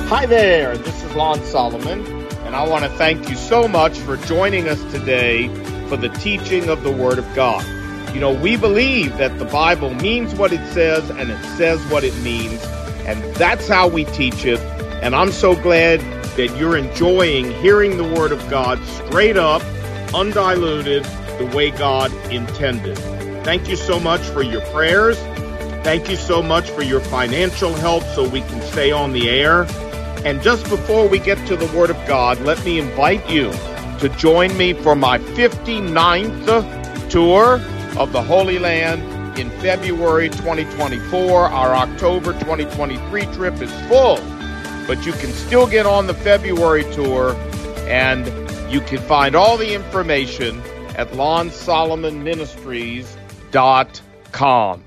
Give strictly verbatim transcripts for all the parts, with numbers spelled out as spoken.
Hi there, this is Lon Solomon, and I want to thank you so much for joining us today for the teaching of the Word of God. You know, we believe that the Bible means what it says, and it says what it means, and that's how we teach it, and I'm so glad that you're enjoying hearing the Word of God straight up, undiluted, the way God intended. Thank you so much for your prayers. Thank you so much for your financial help so we can stay on the air. And just before we get to the Word of God, let me invite you to join me for my fifty-ninth tour of the Holy Land in February twenty twenty-four. Our October twenty twenty-three trip is full, but you can still get on the February tour, and you can find all the information at lon solomon ministries dot com.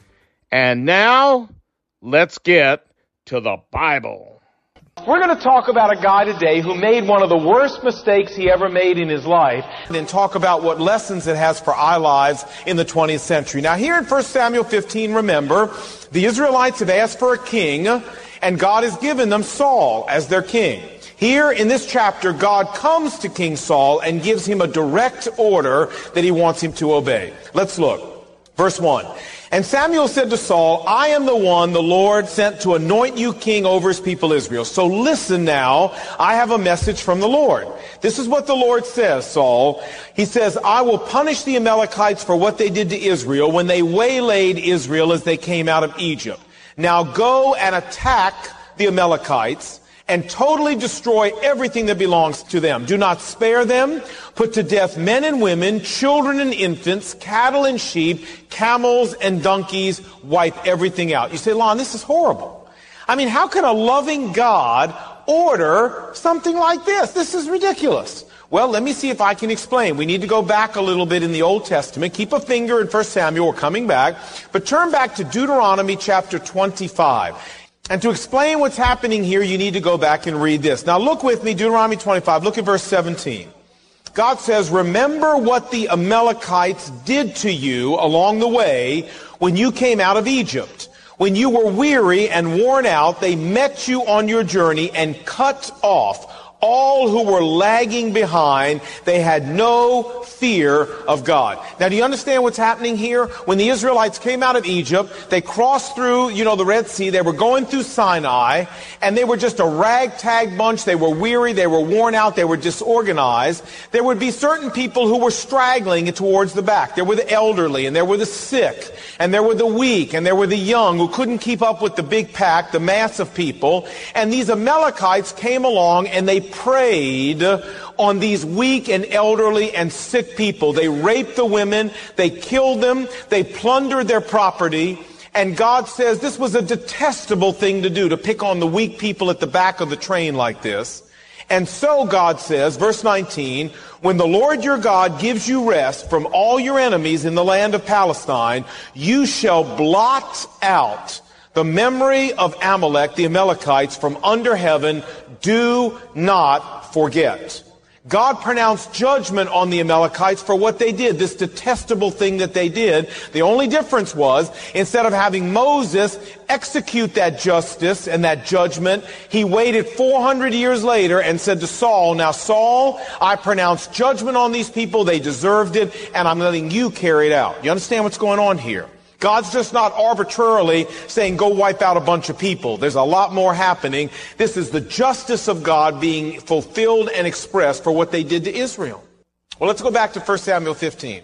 And now, let's get to the Bible. We're going to talk about a guy today who made one of the worst mistakes he ever made in his life, and then talk about what lessons it has for our lives in the twentieth century. Now here in First Samuel fifteen, remember, the Israelites have asked for a king, and God has given them Saul as their king. Here in this chapter, God comes to King Saul and gives him a direct order that he wants him to obey. Let's look. Verse one. And Samuel said to Saul, I am the one the Lord sent to anoint you king over his people Israel. So listen now, I have a message from the Lord. This is what the Lord says, Saul. He says, I will punish the Amalekites for what they did to Israel when they waylaid Israel as they came out of Egypt. Now go and attack the Amalekites and totally destroy everything that belongs to them. Do not spare them. Put to death men and women, children and infants, cattle and sheep, camels and donkeys. Wipe everything out. You say, Lon, this is horrible. I mean, how can a loving God order something like this? This is ridiculous. Well, let me see if I can explain. We need to go back a little bit in the Old Testament. Keep a finger in First Samuel. We're coming back. But turn back to Deuteronomy chapter twenty-five. And to explain what's happening here, you need to go back and read this. Now look with me, Deuteronomy twenty-five. Look at verse seventeen. God says, remember what the Amalekites did to you along the way when you came out of Egypt. When you were weary and worn out, they met you on your journey and cut off all who were lagging behind. They had no fear of God. Now, do you understand what's happening here? When the Israelites came out of Egypt, they crossed through, you know, the Red Sea. They were going through Sinai, and they were just a ragtag bunch. They were weary. They were worn out. They were disorganized. There would be certain people who were straggling towards the back. There were the elderly, and there were the sick, and there were the weak, and there were the young who couldn't keep up with the big pack, the mass of people. And these Amalekites came along, and they preyed on these weak and elderly and sick people. They raped the women, they killed them, they plundered their property, and God says this was a detestable thing to do, to pick on the weak people at the back of the train like this. And so God says, verse nineteen, when the Lord your God gives you rest from all your enemies in the land of Palestine, you shall blot out the memory of Amalek, the Amalekites, from under heaven. Do not forget. God pronounced judgment on the Amalekites for what they did, this detestable thing that they did. The only difference was, instead of having Moses execute that justice and that judgment, he waited four hundred years later and said to Saul, now Saul, I pronounce judgment on these people. They deserved it, and I'm letting you carry it out. You understand what's going on here? God's just not arbitrarily saying, go wipe out a bunch of people. There's a lot more happening. This is the justice of God being fulfilled and expressed for what they did to Israel. Well, let's go back to First Samuel fifteen.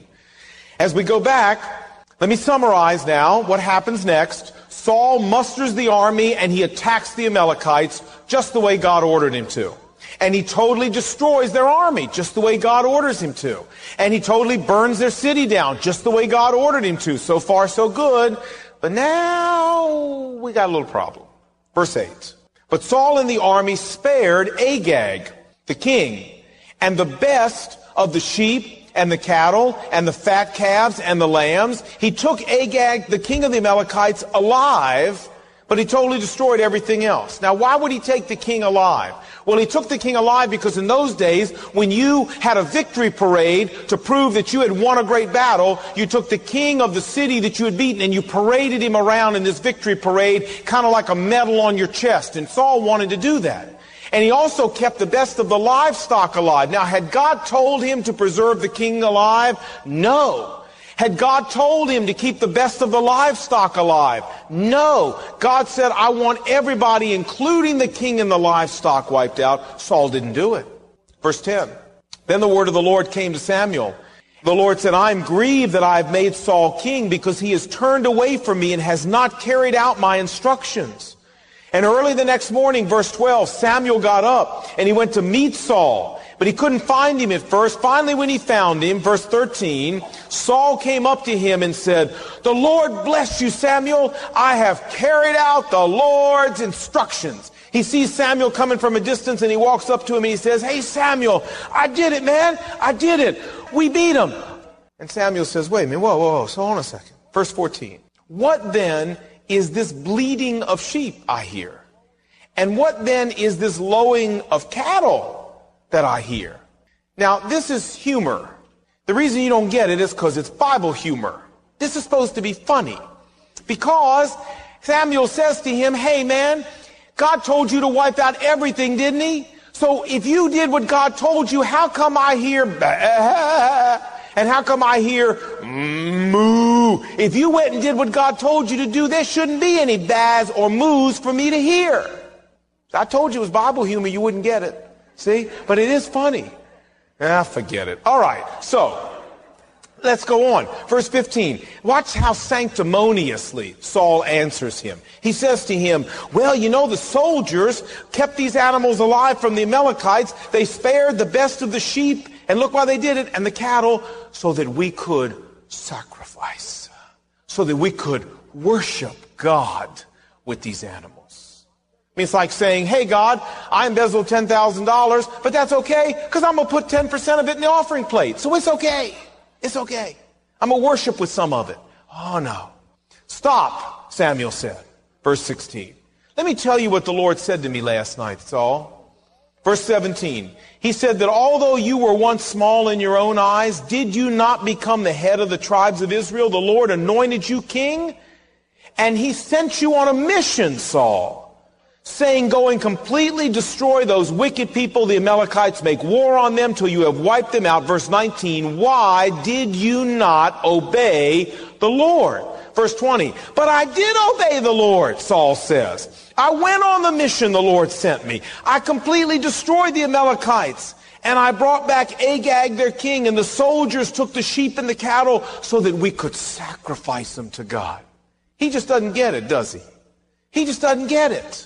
As we go back, let me summarize now what happens next. Saul musters the army and he attacks the Amalekites just the way God ordered him to. And he totally destroys their army, just the way God orders him to. And he totally burns their city down, just the way God ordered him to. So far, so good. But now, we got a little problem. Verse eight. But Saul and the army spared Agag, the king, and the best of the sheep and the cattle and the fat calves and the lambs. He took Agag, the king of the Amalekites, alive, but he totally destroyed everything else. Now, why would he take the king alive? Well, he took the king alive because in those days, when you had a victory parade to prove that you had won a great battle, you took the king of the city that you had beaten and you paraded him around in this victory parade, kind of like a medal on your chest. And Saul wanted to do that. And he also kept the best of the livestock alive. Now, had God told him to preserve the king alive? No. Had God told him to keep the best of the livestock alive? No. God said, I want everybody, including the king and the livestock, wiped out. Saul didn't do it. Verse ten. Then the word of the Lord came to Samuel. The Lord said, I am grieved that I have made Saul king because he has turned away from me and has not carried out my instructions. And early the next morning, verse twelve, Samuel got up and he went to meet Saul. But he couldn't find him at first. Finally, when he found him, verse thirteen, Saul came up to him and said, the Lord bless you, Samuel. I have carried out the Lord's instructions. He sees Samuel coming from a distance and he walks up to him and he says, hey, Samuel, I did it, man. I did it. We beat him. And Samuel says, wait a minute, whoa, whoa, whoa, so hold on a second. Verse fourteen, what then is this bleating of sheep I hear? And what then is this lowing of cattle that I hear? Now, this is humor. The reason you don't get it is because it's Bible humor. This is supposed to be funny. Because Samuel says to him, hey man, God told you to wipe out everything, didn't he? So if you did what God told you, how come I hear bah, and how come I hear moo? If you went and did what God told you to do, there shouldn't be any bahs or moos for me to hear. I told you it was Bible humor, you wouldn't get it. See? But it is funny. Ah, forget it. All right. So, let's go on. Verse fifteen. Watch how sanctimoniously Saul answers him. He says to him, well, you know, the soldiers kept these animals alive from the Amalekites. They spared the best of the sheep. And look why they did it. And the cattle, so that we could sacrifice. So that we could worship God with these animals. It's like saying, hey, God, I embezzled ten thousand dollars, but that's okay because I'm going to put ten percent of it in the offering plate. So it's okay. It's okay. I'm going to worship with some of it. Oh, no. Stop, Samuel said. Verse sixteen. Let me tell you what the Lord said to me last night, Saul. Verse seventeen. He said that although you were once small in your own eyes, did you not become the head of the tribes of Israel? The Lord anointed you king, and he sent you on a mission, Saul, saying, go and completely destroy those wicked people, the Amalekites, make war on them till you have wiped them out. Verse nineteen, why did you not obey the Lord? Verse twenty, but I did obey the Lord, Saul says. I went on the mission the Lord sent me. I completely destroyed the Amalekites, and I brought back Agag, their king, and the soldiers took the sheep and the cattle so that we could sacrifice them to God. He just doesn't get it, does he? He just doesn't get it.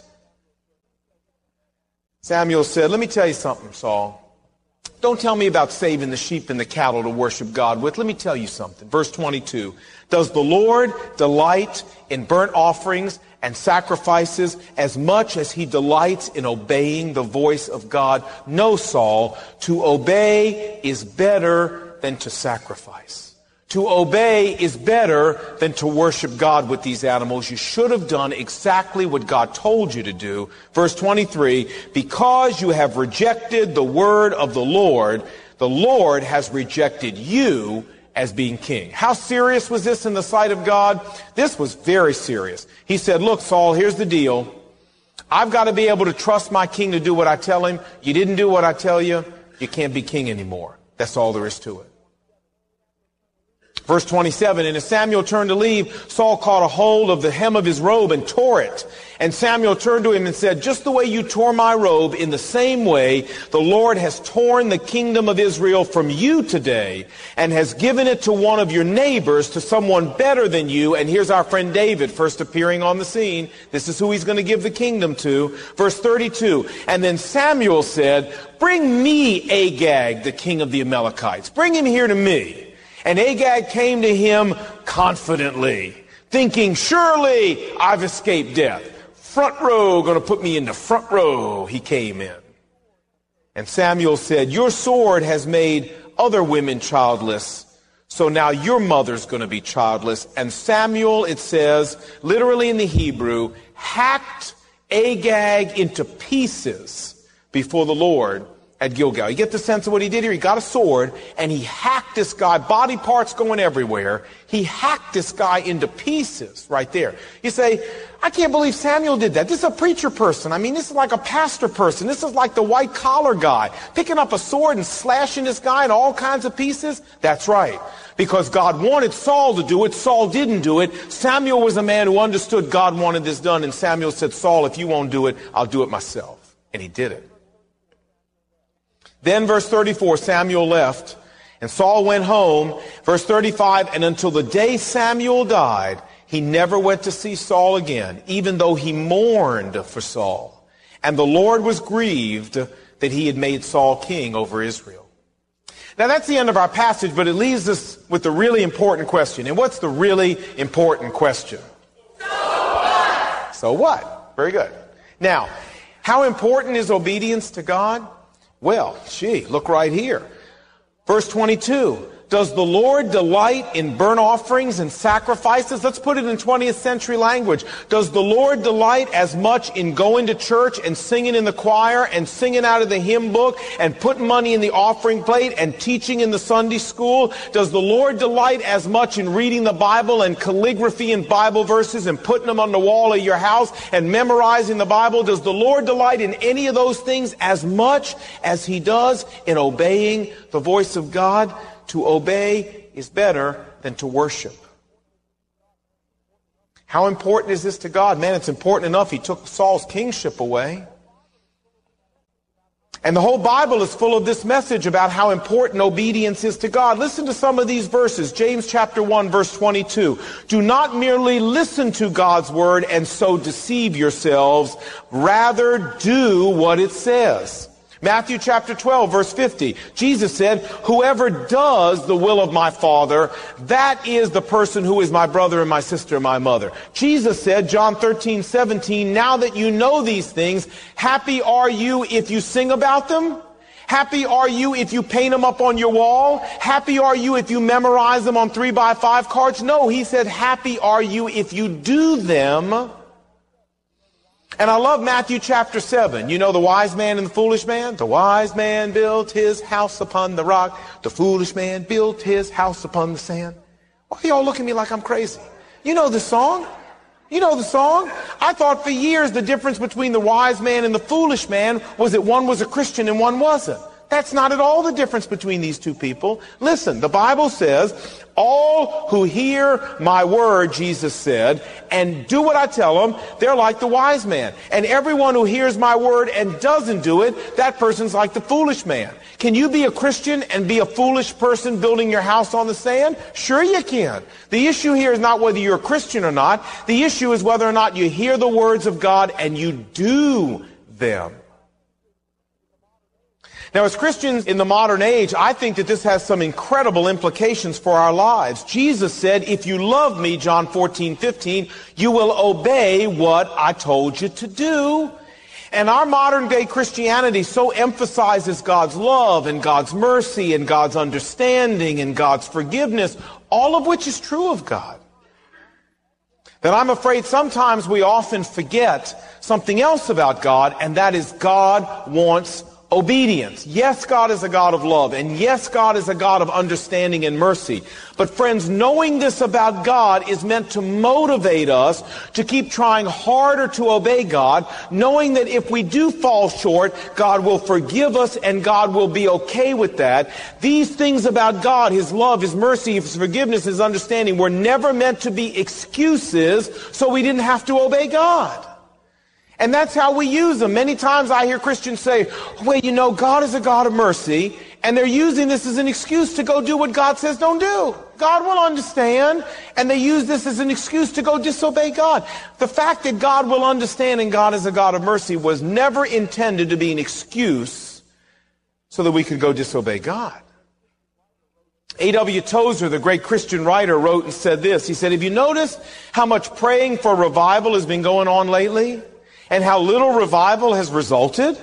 Samuel said, let me tell you something, Saul. Don't tell me about saving the sheep and the cattle to worship God with. Let me tell you something. Verse twenty-two. Does the Lord delight in burnt offerings and sacrifices as much as he delights in obeying the voice of God? No, Saul. To obey is better than to sacrifice. To obey is better than to worship God with these animals. You should have done exactly what God told you to do. Verse twenty-three, because you have rejected the word of the Lord, the Lord has rejected you as being king. How serious was this in the sight of God? This was very serious. He said, look, Saul, here's the deal. I've got to be able to trust my king to do what I tell him. You didn't do what I tell you, you can't be king anymore. That's all there is to it. Verse twenty-seven, and as Samuel turned to leave, Saul caught a hold of the hem of his robe and tore it. And Samuel turned to him and said, just the way you tore my robe, in the same way the Lord has torn the kingdom of Israel from you today and has given it to one of your neighbors, to someone better than you. And here's our friend David first appearing on the scene. This is who he's going to give the kingdom to. Verse thirty-two, and then Samuel said, bring me Agag, the king of the Amalekites. Bring him here to me. And Agag came to him confidently, thinking, surely I've escaped death. Front row, going to put me in the front row. He came in. And Samuel said, your sword has made other women childless. So now your mother's going to be childless. And Samuel, it says, literally in the Hebrew, hacked Agag into pieces before the Lord at Gilgal. You get the sense of what he did here? He got a sword and he hacked this guy, body parts going everywhere. He hacked this guy into pieces right there. You say, I can't believe Samuel did that. This is a preacher person. I mean, this is like a pastor person. This is like the white collar guy picking up a sword and slashing this guy in all kinds of pieces. That's right. Because God wanted Saul to do it. Saul didn't do it. Samuel was a man who understood God wanted this done. And Samuel said, Saul, if you won't do it, I'll do it myself. And he did it. Then verse thirty-four, Samuel left, and Saul went home. Verse thirty-five, and until the day Samuel died, he never went to see Saul again, even though he mourned for Saul. And the Lord was grieved that he had made Saul king over Israel. Now that's the end of our passage, but it leaves us with the really important question. And what's the really important question? So what? So what? Very good. Now, how important is obedience to God? Well, gee, look right here. Verse twenty-two, does the Lord delight in burnt offerings and sacrifices? Let's put it in twentieth century language. Does the Lord delight as much in going to church and singing in the choir and singing out of the hymn book and putting money in the offering plate and teaching in the Sunday school? Does the Lord delight as much in reading the Bible and calligraphy and Bible verses and putting them on the wall of your house and memorizing the Bible? Does the Lord delight in any of those things as much as he does in obeying the voice of God? To obey is better than to worship. How important is this to God? Man, it's important enough he took Saul's kingship away. And the whole Bible is full of this message about how important obedience is to God. Listen to some of these verses. James chapter one, verse twenty-two. Do not merely listen to God's word and so deceive yourselves. Rather do what it says. Matthew chapter twelve, verse fifty. Jesus said, whoever does the will of my Father, that is the person who is my brother and my sister and my mother. Jesus said, John thirteen, seventeen, now that you know these things, happy are you if you sing about them? Happy are you if you paint them up on your wall? Happy are you if you memorize them on three by five cards? No, he said, happy are you if you do them. And I love Matthew chapter seven. You know the wise man and the foolish man? The wise man built his house upon the rock. The foolish man built his house upon the sand. Why are y'all looking at me like I'm crazy? You know the song? You know the song? I thought for years the difference between the wise man and the foolish man was that one was a Christian and one wasn't. That's not at all the difference between these two people. Listen, the Bible says, all who hear my word, Jesus said, and do what I tell them, they're like the wise man. And everyone who hears my word and doesn't do it, that person's like the foolish man. Can you be a Christian and be a foolish person building your house on the sand? Sure you can. The issue here is not whether you're a Christian or not. The issue is whether or not you hear the words of God and you do them. Now, as Christians in the modern age, I think that this has some incredible implications for our lives. Jesus said, if you love me, John fourteen, fifteen, you will obey what I told you to do. And our modern day Christianity so emphasizes God's love and God's mercy and God's understanding and God's forgiveness, all of which is true of God, that I'm afraid sometimes we often forget something else about God, and that is God wants obedience. Yes, God is a God of love, and yes, God is a God of understanding and mercy. But friends, knowing this about God is meant to motivate us to keep trying harder to obey God, knowing that if we do fall short, God will forgive us and God will be okay with that. These things about God, His love, His mercy, His forgiveness, His understanding, were never meant to be excuses so we didn't have to obey God. And that's how we use them. Many times I hear Christians say, well, you know, God is a God of mercy, and they're using this as an excuse to go do what God says don't do. God will understand, and they use this as an excuse to go disobey God. The fact that God will understand and God is a God of mercy was never intended to be an excuse so that we could go disobey God. A W Tozer, the great Christian writer, wrote and said this. He said, have you noticed how much praying for revival has been going on lately? And how little revival has resulted?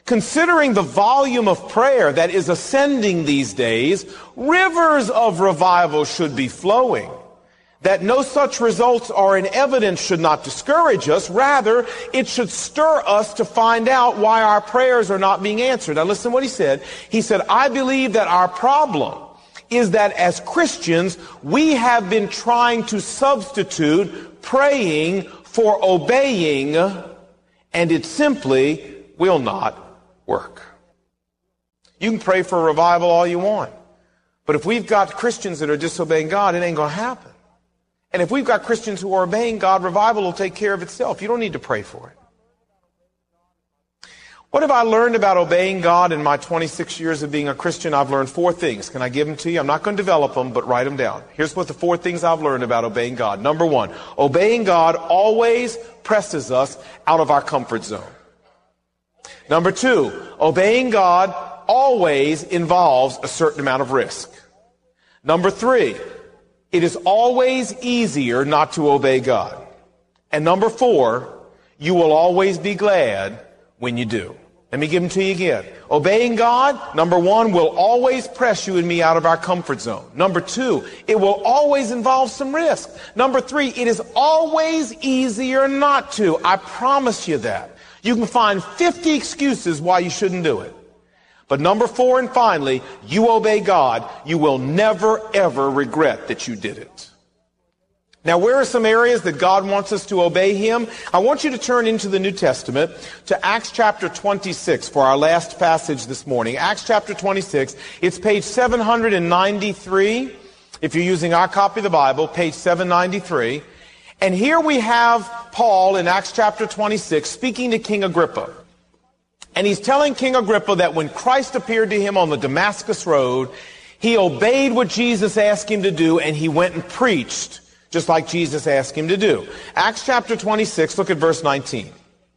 Considering the volume of prayer that is ascending these days, rivers of revival should be flowing. That no such results are in evidence should not discourage us. Rather, it should stir us to find out why our prayers are not being answered. Now listen to what he said. He said, I believe that our problem is that as Christians, we have been trying to substitute praying for obeying, and it simply will not work. You can pray for a revival all you want, but if we've got Christians that are disobeying God, it ain't going to happen. And if we've got Christians who are obeying God, revival will take care of itself. You don't need to pray for it. What have I learned about obeying God in my twenty-six years of being a Christian? I've learned four things. Can I give them to you? I'm not going to develop them, but write them down. Here's what the four things I've learned about obeying God. Number one, obeying God always presses us out of our comfort zone. Number two, obeying God always involves a certain amount of risk. Number three, it is always easier not to obey God. And number four, you will always be glad when you do. Let me give them to you again. Obeying God, number one, will always press you and me out of our comfort zone. Number two, it will always involve some risk. Number three, it is always easier not to. I promise you that. You can find fifty excuses why you shouldn't do it. But number four, and finally, you obey God, you will never, ever regret that you did it. Now, where are some areas that God wants us to obey Him? I want you to turn into the New Testament to Acts chapter twenty-six for our last passage this morning. Acts chapter twenty-six, it's page seven hundred ninety-three. If you're using our copy of the Bible, page seven ninety-three. And here we have Paul in Acts chapter twenty-six speaking to King Agrippa. And he's telling King Agrippa that when Christ appeared to him on the Damascus road, he obeyed what Jesus asked him to do, and he went and preached just like Jesus asked him to do. Acts chapter twenty-six, look at verse nineteen.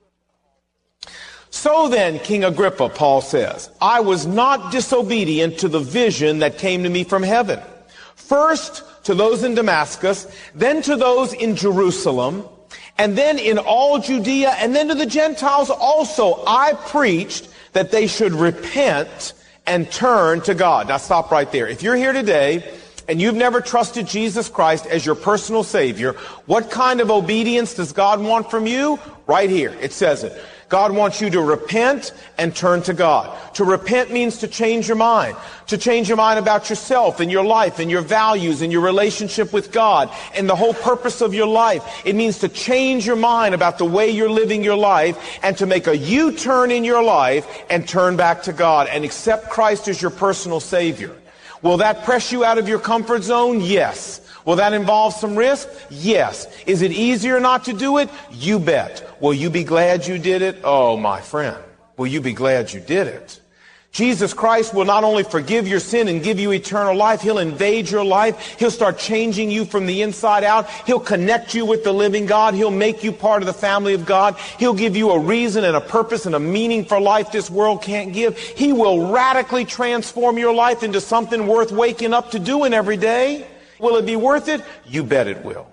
So then, King Agrippa, Paul says, I was not disobedient to the vision that came to me from heaven. First to those in Damascus, then to those in Jerusalem, and then in all Judea, and then to the Gentiles also. I preached that they should repent and turn to God. Now stop right there. If you're here today and you've never trusted Jesus Christ as your personal Savior, what kind of obedience does God want from you? Right here, it says it. God wants you to repent and turn to God. To repent means to change your mind. To change your mind about yourself and your life and your values and your relationship with God and the whole purpose of your life. It means to change your mind about the way you're living your life and to make a U-turn in your life and turn back to God and accept Christ as your personal Savior. Will that press you out of your comfort zone? Yes. Will that involve some risk? Yes. Is it easier not to do it? You bet. Will you be glad you did it? Oh, my friend, will you be glad you did it? Jesus Christ will not only forgive your sin and give you eternal life, He'll invade your life. He'll start changing you from the inside out. He'll connect you with the living God. He'll make you part of the family of God. He'll give you a reason and a purpose and a meaning for life this world can't give. He will radically transform your life into something worth waking up to doing every day. Will it be worth it? You bet it will.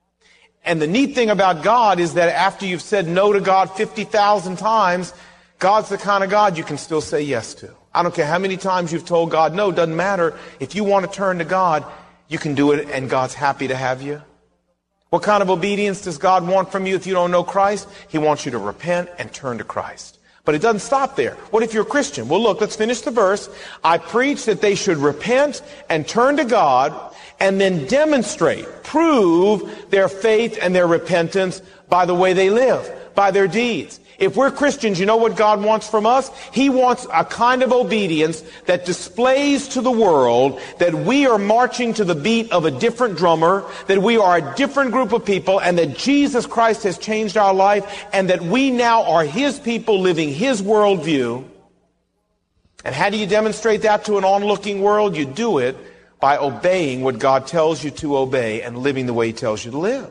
And the neat thing about God is that after you've said no to God fifty thousand times, God's the kind of God you can still say yes to. I don't care how many times you've told God no, doesn't matter. If you want to turn to God, you can do it, and God's happy to have you. What kind of obedience does God want from you if you don't know Christ? He wants you to repent and turn to Christ. But it doesn't stop there. What if you're a Christian? Well, look, let's finish the verse. I preach that they should repent and turn to God and then demonstrate, prove their faith and their repentance by the way they live, by their deeds. If we're Christians, you know what God wants from us? He wants a kind of obedience that displays to the world that we are marching to the beat of a different drummer, that we are a different group of people, and that Jesus Christ has changed our life, and that we now are His people living His worldview. And how do you demonstrate that to an onlooking world? You do it by obeying what God tells you to obey and living the way He tells you to live.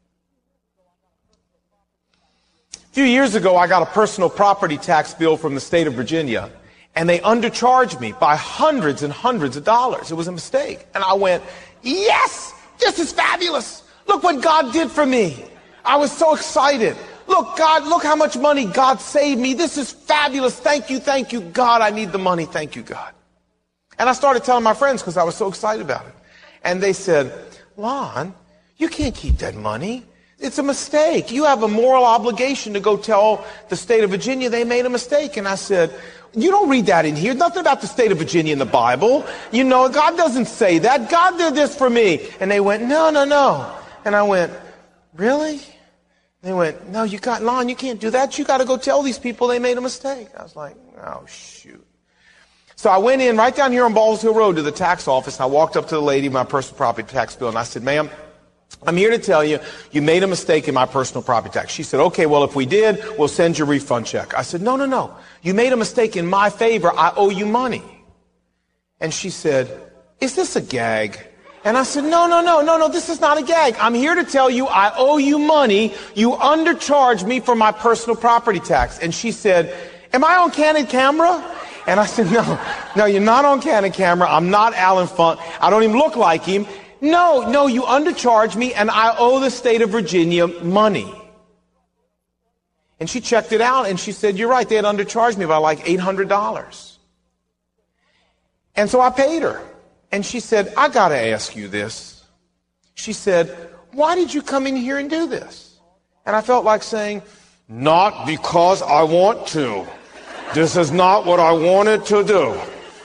A few years ago, I got a personal property tax bill from the state of Virginia, and they undercharged me by hundreds and hundreds of dollars. It was a mistake. And I went, yes, this is fabulous. Look what God did for me. I was so excited. Look, God, look how much money God saved me. This is fabulous. Thank you, thank you, God. I need the money. Thank you, God. And I started telling my friends because I was so excited about it. And they said, Lon, you can't keep that money. It's a mistake. You have a moral obligation to go tell the state of Virginia they made a mistake. And I said, you don't read that in here. Nothing about the state of Virginia in the Bible. You know, God doesn't say that. God did this for me. And they went, no, no, no. And I went, really? They went, no, you got, Lon, you can't do that. You got to go tell these people they made a mistake. I was like, oh, shoot. So I went in right down here on Balls Hill Road to the tax office. And I walked up to the lady, my personal property tax bill, and I said, ma'am, I'm here to tell you, you made a mistake in my personal property tax. She said, okay, well, if we did, we'll send you a refund check. I said, no, no, no. You made a mistake in my favor. I owe you money. And she said, is this a gag? And I said, no, no, no, no, no, this is not a gag. I'm here to tell you I owe you money. You undercharged me for my personal property tax. And she said, am I on candid camera? And I said, no, no, you're not on candid camera. I'm not Alan Funk. I don't even look like him. No, no, you undercharged me and I owe the state of Virginia money. And she checked it out and she said, you're right, they had undercharged me by like eight hundred dollars. And so I paid her. And she said, I got to ask you this. She said, why did you come in here and do this? And I felt like saying, not because I want to. This is not what I wanted to do.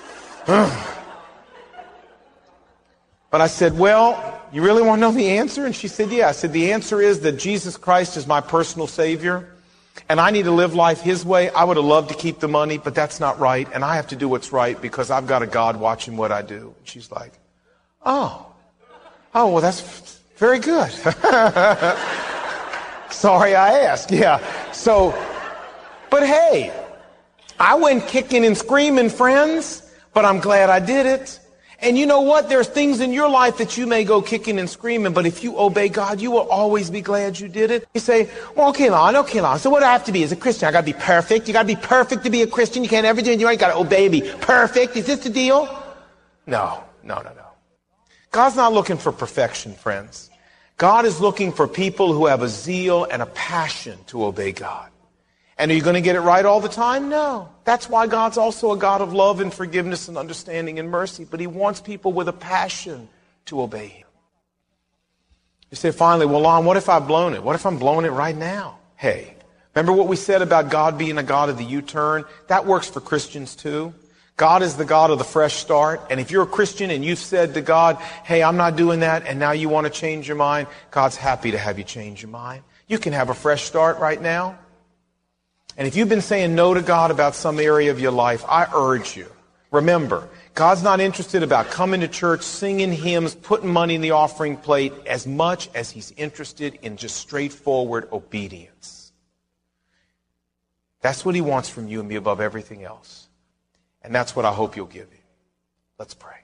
But I said, well, you really want to know the answer? And she said, yeah. I said, the answer is that Jesus Christ is my personal Savior, and I need to live life His way. I would have loved to keep the money, but that's not right, and I have to do what's right because I've got a God watching what I do. And she's like, oh, oh, well, that's very good. Sorry I asked. Yeah. So, but hey, I went kicking and screaming, friends, but I'm glad I did it. And you know what? There's things in your life that you may go kicking and screaming, but if you obey God, you will always be glad you did it. You say, well, okay, Lon, okay, Lon. So what do I have to be as a Christian? I got to be perfect. You got to be perfect to be a Christian. You can't ever do it. You got to obey me. Perfect. Is this the deal? No, no, no, no. God's not looking for perfection, friends. God is looking for people who have a zeal and a passion to obey God. And are you going to get it right all the time? No. That's why God's also a God of love and forgiveness and understanding and mercy. But He wants people with a passion to obey Him. You say finally, well, Lon, what if I've blown it? What if I'm blowing it right now? Hey, remember what we said about God being a God of the U-turn? That works for Christians too. God is the God of the fresh start. And if you're a Christian and you've said to God, hey, I'm not doing that, and now you want to change your mind, God's happy to have you change your mind. You can have a fresh start right now. And if you've been saying no to God about some area of your life, I urge you, remember, God's not interested about coming to church, singing hymns, putting money in the offering plate as much as He's interested in just straightforward obedience. That's what He wants from you and me above everything else. And that's what I hope you'll give Him. Let's pray.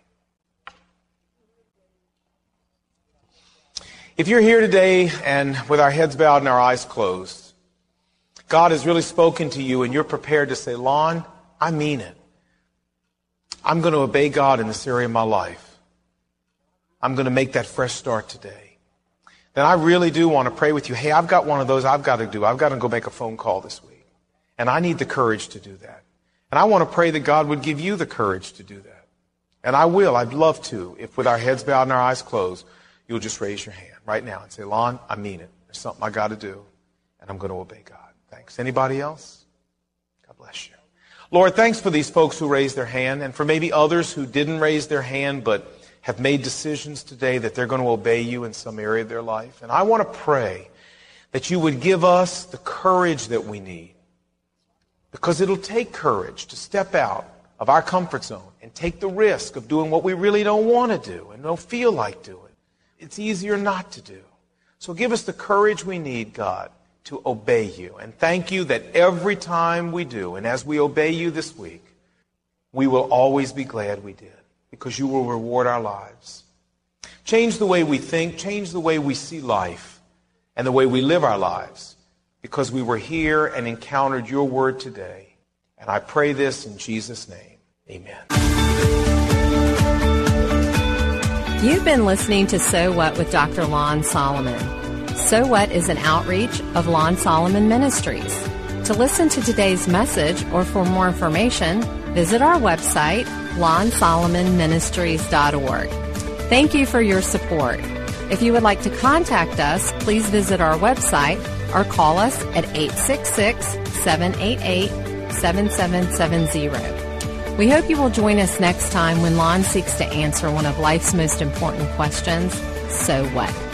If you're here today and with our heads bowed and our eyes closed, God has really spoken to you and you're prepared to say, Lon, I mean it. I'm going to obey God in this area of my life. I'm going to make that fresh start today. Then I really do want to pray with you. Hey, I've got one of those I've got to do. I've got to go make a phone call this week. And I need the courage to do that. And I want to pray that God would give you the courage to do that. And I will. I'd love to. If with our heads bowed and our eyes closed, you'll just raise your hand right now and say, Lon, I mean it. There's something I got to do. And I'm going to obey God. Thanks. Anybody else? God bless you. Lord, thanks for these folks who raised their hand and for maybe others who didn't raise their hand but have made decisions today that they're going to obey you in some area of their life. And I want to pray that you would give us the courage that we need, because it'll take courage to step out of our comfort zone and take the risk of doing what we really don't want to do and don't feel like doing. It's easier not to do. So give us the courage we need, God, to obey you. And thank you that every time we do, and as we obey you this week, we will always be glad we did, because you will reward our lives. Change the way we think, change the way we see life, and the way we live our lives, because we were here and encountered your word today. And I pray this in Jesus' name. Amen. You've been listening to So What with Doctor Lon Solomon. So What is an outreach of Lon Solomon Ministries. To listen to today's message or for more information, visit our website, lon solomon ministries dot org. Thank you for your support. If you would like to contact us, please visit our website or call us at eight six six, seven eight eight, seven seven seven zero. We hope you will join us next time when Lon seeks to answer one of life's most important questions, so what?